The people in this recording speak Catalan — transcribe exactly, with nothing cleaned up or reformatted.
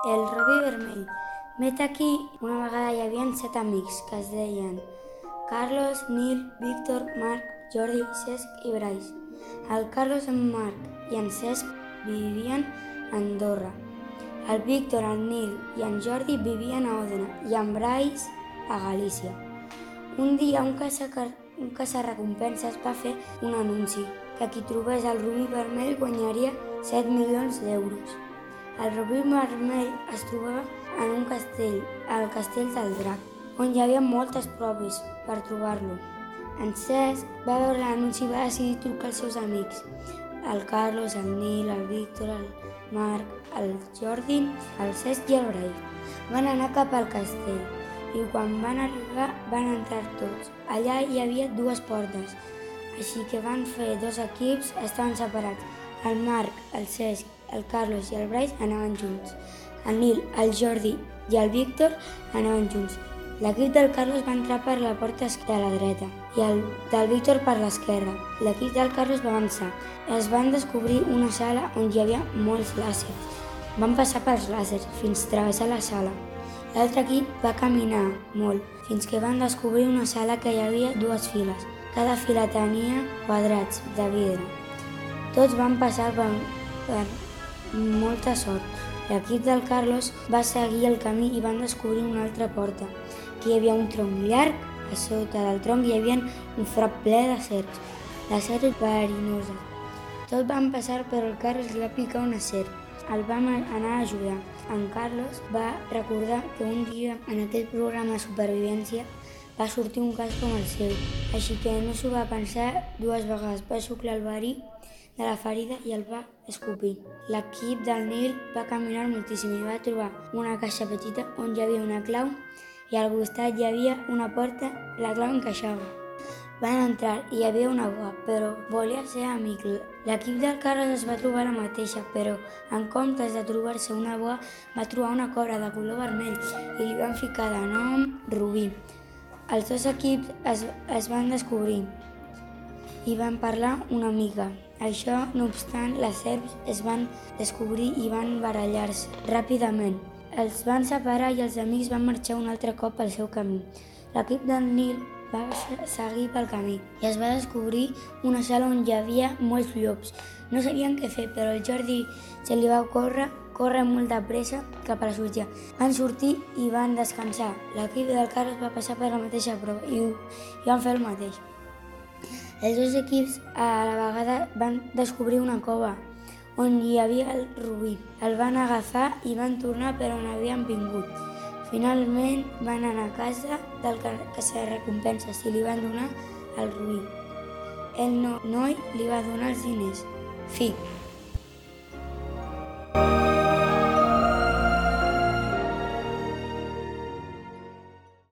El Robí Vermell. Vet aquí, una vegada hi havia set amics que es deien Carlos, Nil, Víctor, Marc, Jordi, Cesc i Brais. El Carlos, en Marc i en Cesc vivien a Andorra. El Víctor, el Nil i en Jordi vivien a Òdena i en Brais a Galícia. Un dia un caçarrecompenses va fer un anunci que qui trobés el Robí Vermell guanyaria set milions d'euros. El Robí Vermell es trobava en un castell, el Castell del Drac, on hi havia moltes proves per trobar-lo. En Cesc va veure l'anunci i va decidir trucar als seus amics, el Carlos, el Nil, el Víctor, el Marc, el Jordi, el Cesc i el Brais. Van anar cap al castell i quan van arribar van entrar tots. Allà hi havia dues portes, així que van fer dos equips, estaven separats. El Marc, el Cesc, el Carlos i el Brais anaven junts. El Nil, el Jordi i el Víctor anaven junts. L'equip del Carlos va entrar per la porta de la dreta i el del Víctor per l'esquerra. L'equip del Carlos va avançar. Es van descobrir una sala on hi havia molts làsers. Van passar pels làsers fins a travessar la sala. L'altre equip va caminar molt fins que van descobrir una sala que hi havia dues files. Cada fila tenia quadrats de vidre. Tots van passar per, per molta sort. L'equip del Carlos va seguir el camí i van descobrir una altra porta. Aquí hi havia un tronc llarg, a sota del tronc hi havia un forat ple de serps, de serps verinoses. Tots van passar, però el Carlos li va picar una serp. El vam anar a ajudar. En Carlos va recordar que un dia en aquell programa de supervivència va sortir un cas com el seu, així que no s'ho va pensar dues vegades. Va xuclar el verí de la ferida i el va escopir. L'equip del Nil va caminar moltíssim i va trobar una caixa petita on hi havia una clau i al costat hi havia una porta, la clau encaixava. Van entrar i hi havia una boa, però volia ser amic. L'equip del Carlos es va trobar la mateixa, però en comptes de trobar-se una boa va trobar una cobra de color vermell i li van ficar de nom Robí. Els dos equips es, es van descobrir i van parlar una mica. Això, no obstant, les serps es van descobrir i van barallar-se ràpidament. Els van separar i els amics van marxar un altre cop pel seu camí. L'equip del Nil va seguir pel camí i es va descobrir una sala on hi havia molts llops. No sabien què fer, però el Jordi se li va córrer, córrer molt de pressa cap a la sortida. Van sortir i van descansar. L'equip del Carlos va passar per la mateixa prova i, i van fer el mateix. Els dos equips a la vegada van descobrir una cova on hi havia el Robí. El van agafar i van tornar per on havien vingut. Finalment van anar a casa del caçarrecompenses i li van donar el Robí. El noi li va donar els diners. Fi.